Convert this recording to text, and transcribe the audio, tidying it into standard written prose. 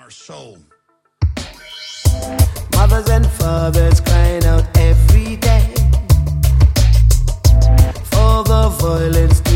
soul. Mothers and fathers crying out every day for the violence